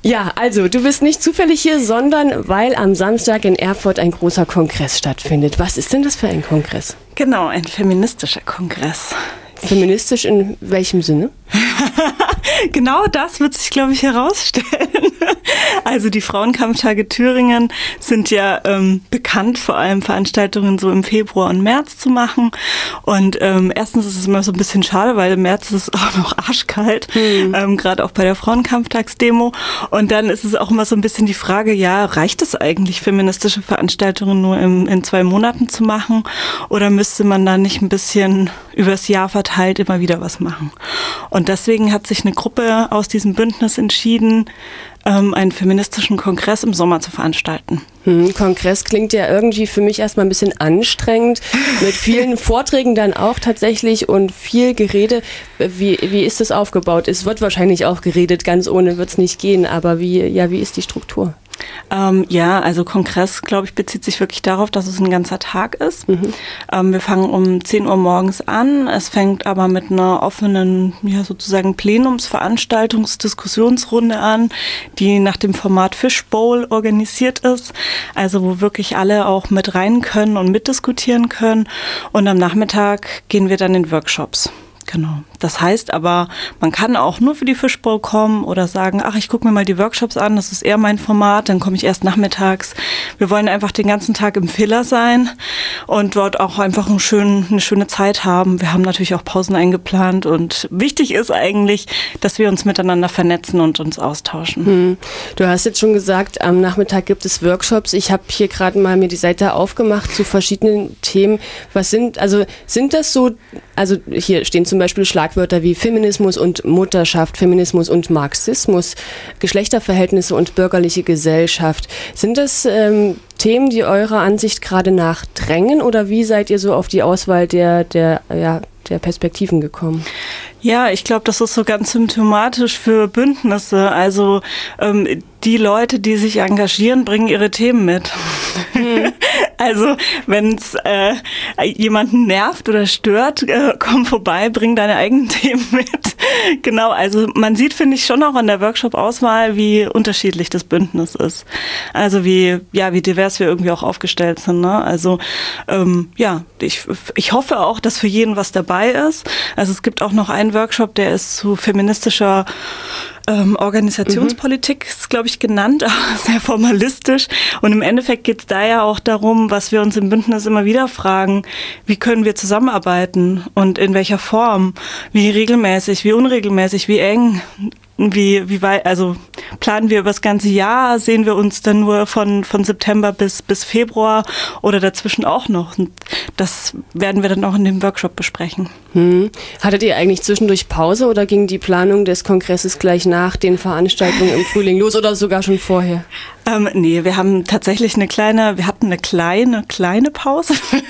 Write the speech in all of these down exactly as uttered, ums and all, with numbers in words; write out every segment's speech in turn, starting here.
Ja, also du bist nicht zufällig hier, sondern weil am Samstag in Erfurt ein großer Kongress stattfindet. Was ist denn das für ein Kongress? Genau, ein feministischer Kongress. Feministisch in welchem Sinne? Genau das wird sich, glaube ich, herausstellen. Also die Frauenkampftage Thüringen sind ja ähm, bekannt, vor allem Veranstaltungen so im Februar und März zu machen. Und ähm, erstens ist es immer so ein bisschen schade, weil im März ist es auch noch arschkalt, hm. ähm, gerade auch bei der Frauenkampftagsdemo. Und dann ist es auch immer so ein bisschen die Frage, ja, reicht es eigentlich, feministische Veranstaltungen nur im, in zwei Monaten zu machen? Oder müsste man da nicht ein bisschen übers Jahr verteilt immer wieder was machen? Und deswegen hat sich eine Gruppe aus diesem Bündnis entschieden, einen feministischen Kongress im Sommer zu veranstalten. Hm, Kongress klingt ja irgendwie für mich erstmal ein bisschen anstrengend, mit vielen Vorträgen dann auch tatsächlich und viel Gerede. Wie, wie ist das aufgebaut? Es wird wahrscheinlich auch geredet, ganz ohne wird es nicht gehen, aber wie, ja, wie ist die Struktur? Ähm, ja, also Kongress, glaube ich, bezieht sich wirklich darauf, dass es ein ganzer Tag ist. Mhm. Ähm, wir fangen um zehn Uhr morgens an. Es fängt aber mit einer offenen, ja, sozusagen Plenumsveranstaltungsdiskussionsrunde an, die nach dem Format Fishbowl organisiert ist. Also wo wirklich alle auch mit rein können und mitdiskutieren können. Und am Nachmittag gehen wir dann in Workshops. Genau. Das heißt aber, man kann auch nur für die Fishbowl kommen oder sagen, ach, ich gucke mir mal die Workshops an, das ist eher mein Format, dann komme ich erst nachmittags. Wir wollen einfach den ganzen Tag im Filler sein und dort auch einfach einen schönen, eine schöne Zeit haben. Wir haben natürlich auch Pausen eingeplant und wichtig ist eigentlich, dass wir uns miteinander vernetzen und uns austauschen. Hm. Du hast jetzt schon gesagt, am Nachmittag gibt es Workshops. Ich habe hier gerade mal mir die Seite aufgemacht zu verschiedenen Themen. Was sind, also sind das so, also hier stehen zum Beispiel Schlagwörter wie Feminismus und Mutterschaft, Feminismus und Marxismus, Geschlechterverhältnisse und bürgerliche Gesellschaft. Sind das ähm, Themen, die eurer Ansicht gerade nachdrängen oder wie seid ihr so auf die Auswahl der, der, ja, der Perspektiven gekommen? Ja, ich glaube, das ist so ganz symptomatisch für Bündnisse. Also ähm, die Leute, die sich engagieren, bringen ihre Themen mit. Hm. Also wenn es äh, jemanden nervt oder stört, äh, komm vorbei, bring deine eigenen Themen mit. Genau, also man sieht, finde ich, schon auch an der Workshop-Auswahl, wie unterschiedlich das Bündnis ist. Also wie, ja, wie divers wir irgendwie auch aufgestellt sind. Ne? Also ähm, ja, ich, ich hoffe auch, dass für jeden was dabei ist. Also es gibt auch noch einen Workshop, der ist zu feministischer Ähm, Organisationspolitik mhm. ist, glaube ich, genannt, aber sehr formalistisch. Und im Endeffekt geht es da ja auch darum, was wir uns im Bündnis immer wieder fragen, wie können wir zusammenarbeiten und in welcher Form, wie regelmäßig, wie unregelmäßig, wie eng. Wie, wie weit, also planen wir über das ganze Jahr, sehen wir uns dann nur von, von September bis, bis Februar oder dazwischen auch noch? Und das werden wir dann auch in dem Workshop besprechen. Hm. Hattet ihr eigentlich zwischendurch Pause oder ging die Planung des Kongresses gleich nach den Veranstaltungen im Frühling los oder sogar schon vorher? Ähm, nee, wir haben tatsächlich eine kleine, wir hatten eine kleine, kleine Pause.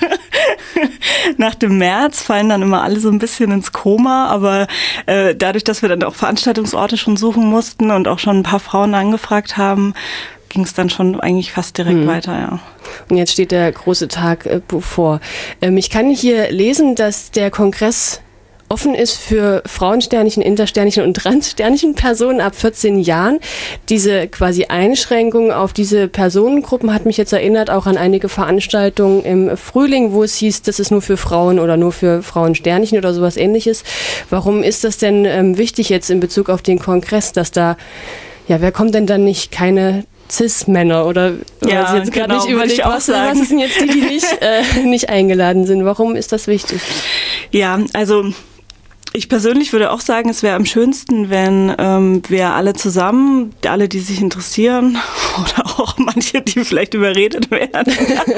Nach dem März fallen dann immer alle so ein bisschen ins Koma, aber äh, dadurch, dass wir dann auch Veranstaltungsorte schon suchen mussten und auch schon ein paar Frauen angefragt haben, ging es dann schon eigentlich fast direkt hm. weiter, ja. Und jetzt steht der große Tag äh, bevor. Ähm, ich kann hier lesen, dass der Kongress offen ist für Frauensternchen, Intersternchen und Transsternchen Personen ab vierzehn Jahren. Diese quasi Einschränkung auf diese Personengruppen hat mich jetzt erinnert auch an einige Veranstaltungen im Frühling, wo es hieß, das ist nur für Frauen oder nur für Frauensternchen oder sowas Ähnliches. Warum ist das denn ähm, wichtig jetzt in Bezug auf den Kongress, dass da, ja, wer kommt denn dann nicht, keine Cis-Männer oder ja, was jetzt gerade genau, nicht überlegt, was, was sind jetzt die, die nicht, äh, nicht eingeladen sind? Warum ist das wichtig? Ja, also ich persönlich würde auch sagen, es wäre am schönsten, wenn ähm, wir alle zusammen, alle, die sich interessieren oder auch manche, die vielleicht überredet werden,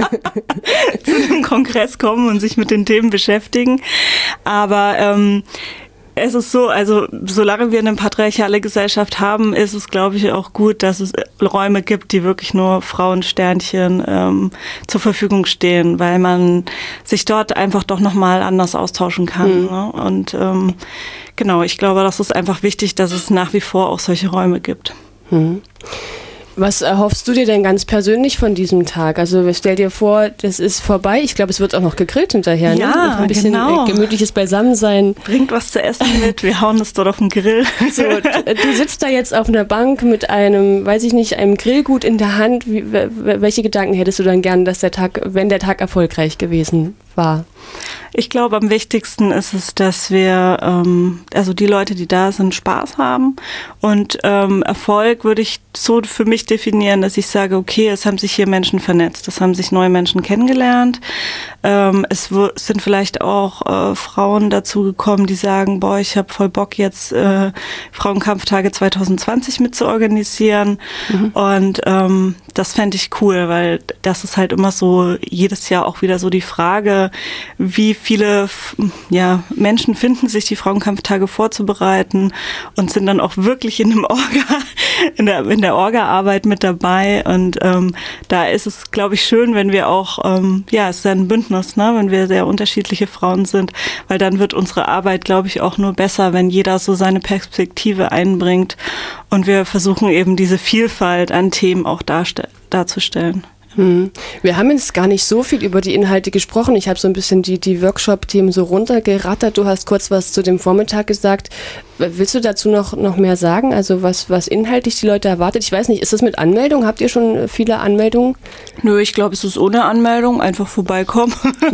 zu einem Kongress kommen und sich mit den Themen beschäftigen. Aber ähm, es ist so, also solange wir eine patriarchale Gesellschaft haben, ist es, glaube ich, auch gut, dass es Räume gibt, die wirklich nur Frauensternchen ähm, zur Verfügung stehen, weil man sich dort einfach doch nochmal anders austauschen kann. Mhm. Ne? Und ähm, genau, ich glaube, das ist einfach wichtig, dass es nach wie vor auch solche Räume gibt. Mhm. Was erhoffst du dir denn ganz persönlich von diesem Tag? Also stell dir vor, das ist vorbei. Ich glaube, es wird auch noch gegrillt hinterher. Ja, ne? Ein bisschen genau. gemütliches Beisammensein. Bringt was zu essen mit, wir hauen das dort auf den Grill. So, du sitzt da jetzt auf einer Bank mit einem, weiß ich nicht, einem Grillgut in der Hand. Wie, welche Gedanken hättest du dann gern, dass der Tag, wenn der Tag erfolgreich gewesen war? Ich glaube, am wichtigsten ist es, dass wir, ähm, also die Leute, die da sind, Spaß haben. Und ähm, Erfolg würde ich so für mich definieren, dass ich sage, okay, es haben sich hier Menschen vernetzt, es haben sich neue Menschen kennengelernt. Ähm, es w- sind vielleicht auch äh, Frauen dazu gekommen, die sagen, boah, ich habe voll Bock jetzt äh, Frauenkampftage zwanzig zwanzig mit zu organisieren. Mhm. Und ähm, das fände ich cool, weil das ist halt immer so jedes Jahr auch wieder so die Frage, wie viele ja, Menschen finden sich, die Frauenkampftage vorzubereiten und sind dann auch wirklich in dem Orga, in der, in der Orga-Arbeit mit dabei. Und ähm, da ist es, glaube ich, schön, wenn wir auch, ähm, ja, es ist ein Bündnis, ne, wenn wir sehr unterschiedliche Frauen sind, weil dann wird unsere Arbeit, glaube ich, auch nur besser, wenn jeder so seine Perspektive einbringt und wir versuchen eben diese Vielfalt an Themen auch darstell- darzustellen. Wir haben jetzt gar nicht so viel über die Inhalte gesprochen. Ich habe so ein bisschen die, die Workshop-Themen so runtergerattert. Du hast kurz was zu dem Vormittag gesagt. Willst du dazu noch, noch mehr sagen? Also was, was inhaltlich die Leute erwartet? Ich weiß nicht, ist das mit Anmeldung? Habt ihr schon viele Anmeldungen? Nö, ich glaube, es ist ohne Anmeldung. Einfach vorbeikommen.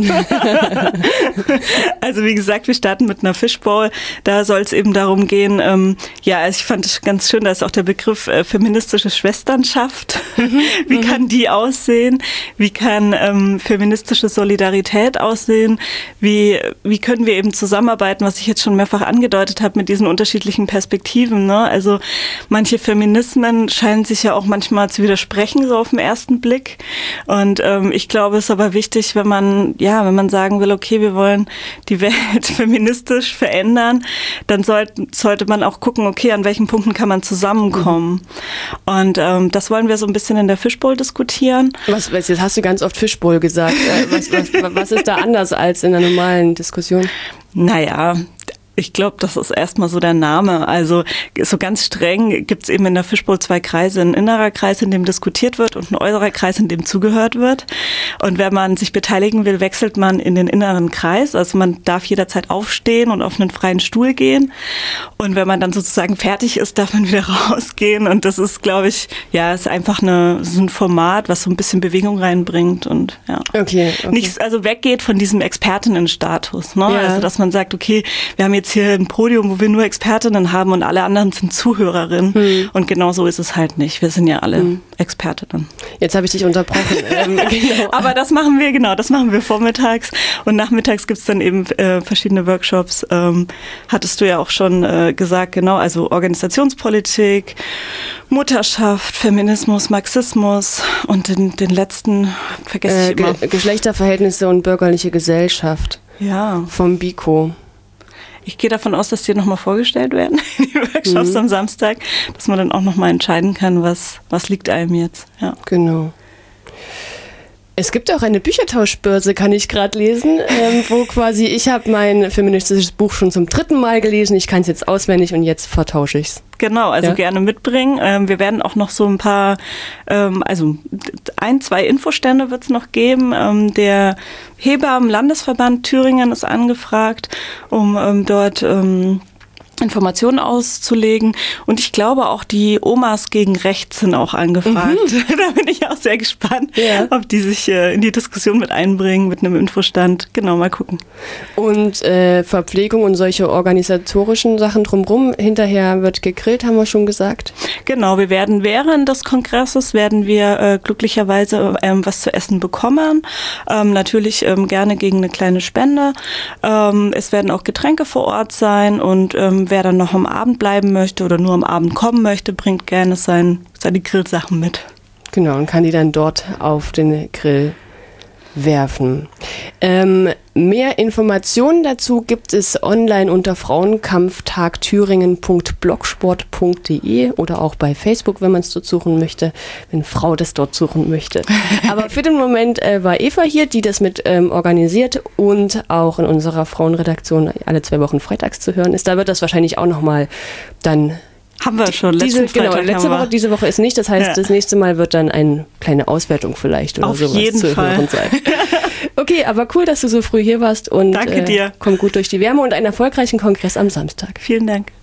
Also wie gesagt, wir starten mit einer Fishbowl. Da soll es eben darum gehen, ähm, ja, also ich fand es ganz schön, da ist auch der Begriff äh, feministische Schwesternschaft. Wie kann die aussehen? Wie kann ähm, feministische Solidarität aussehen? Wie, wie können wir eben zusammenarbeiten, was ich jetzt schon mehrfach angedeutet habe, mit diesen unterschiedlichen Perspektiven, ne? Also manche Feminismen scheinen sich ja auch manchmal zu widersprechen, so auf den ersten Blick. Und ähm, ich glaube, es ist aber wichtig, wenn man, ja, wenn man sagen will, okay, wir wollen die Welt feministisch verändern, dann sollte, sollte man auch gucken, okay, an welchen Punkten kann man zusammenkommen. Mhm. Und ähm, das wollen wir so ein bisschen in der Fishbowl diskutieren. Was, was, jetzt hast du ganz oft Fishbowl gesagt. Was, was, was ist da anders als in einer normalen Diskussion? Naja, ich glaube, das ist erstmal so der Name. Also so ganz streng gibt es eben in der Fishbowl zwei Kreise. Ein innerer Kreis, in dem diskutiert wird und ein äußerer Kreis, in dem zugehört wird. Und wenn man sich beteiligen will, wechselt man in den inneren Kreis. Also man darf jederzeit aufstehen und auf einen freien Stuhl gehen. Und wenn man dann sozusagen fertig ist, darf man wieder rausgehen. Und das ist, glaube ich, ja, ist einfach eine, so ein Format, was so ein bisschen Bewegung reinbringt und ja. Okay, okay. Nichts, also weggeht von diesem Expertinnenstatus. Ne? Ja. Also dass man sagt, okay, wir haben jetzt hier ein Podium, wo wir nur Expertinnen haben und alle anderen sind Zuhörerinnen. Hm. Und genau so ist es halt nicht. Wir sind ja alle hm. Expertinnen. Jetzt habe ich dich unterbrochen. ähm, genau. Aber das machen wir, genau, das machen wir vormittags. Und nachmittags gibt es dann eben äh, verschiedene Workshops. Ähm, hattest du ja auch schon äh, gesagt, genau, also Organisationspolitik, Mutterschaft, Feminismus, Marxismus und den, den letzten vergesse äh, ich immer. Ge- Geschlechterverhältnisse und bürgerliche Gesellschaft. Ja. Vom BIKO. Ich gehe davon aus, dass die nochmal vorgestellt werden, die Workshops mhm. am Samstag, dass man dann auch nochmal entscheiden kann, was, was liegt einem jetzt. Ja. Genau. Es gibt auch eine Büchertauschbörse, kann ich gerade lesen, ähm, wo quasi, ich habe mein feministisches Buch schon zum dritten Mal gelesen, ich kann es jetzt auswendig und jetzt vertausche ich es. Genau, also ja. gerne mitbringen. Ähm, wir werden auch noch so ein paar, ähm, also ein, zwei Infostände wird es noch geben. Ähm, der Hebammen-Landesverband Thüringen ist angefragt, um ähm, dort ähm, Informationen auszulegen. Und ich glaube auch die Omas gegen Rechts sind auch angefragt. Mhm. Da bin ich auch sehr gespannt, ja. ob die sich äh, in die Diskussion mit einbringen, mit einem Infostand. Genau, mal gucken. Und äh, Verpflegung und solche organisatorischen Sachen drumherum. Hinterher wird gegrillt, haben wir schon gesagt. Genau, wir werden während des Kongresses werden wir äh, glücklicherweise ähm, was zu essen bekommen. Ähm, natürlich ähm, gerne gegen eine kleine Spende. Ähm, es werden auch Getränke vor Ort sein und ähm, wer dann noch am Abend bleiben möchte oder nur am Abend kommen möchte, bringt gerne sein, seine Grillsachen mit. Genau, und kann die dann dort auf den Grill werfen. Ähm, mehr Informationen dazu gibt es online unter frauenkampftagthüringen punkt blogsport punkt de oder auch bei Facebook, wenn man es dort suchen möchte, wenn Frau das dort suchen möchte. Aber für den Moment äh, war Eva hier, die das mit ähm, organisiert und auch in unserer Frauenredaktion alle zwei Wochen freitags zu hören ist. Da wird das wahrscheinlich auch nochmal dann Haben wir schon, letzten diese, Freitag Genau, letzte haben wir. Woche, diese Woche ist nicht. Das heißt, Ja. das nächste Mal wird dann eine kleine Auswertung vielleicht oder Auf sowas jeden zu Fall. hören sein. Okay, aber cool, dass du so früh hier warst und Danke dir. komm gut durch die Wärme und einen erfolgreichen Kongress am Samstag. Vielen Dank.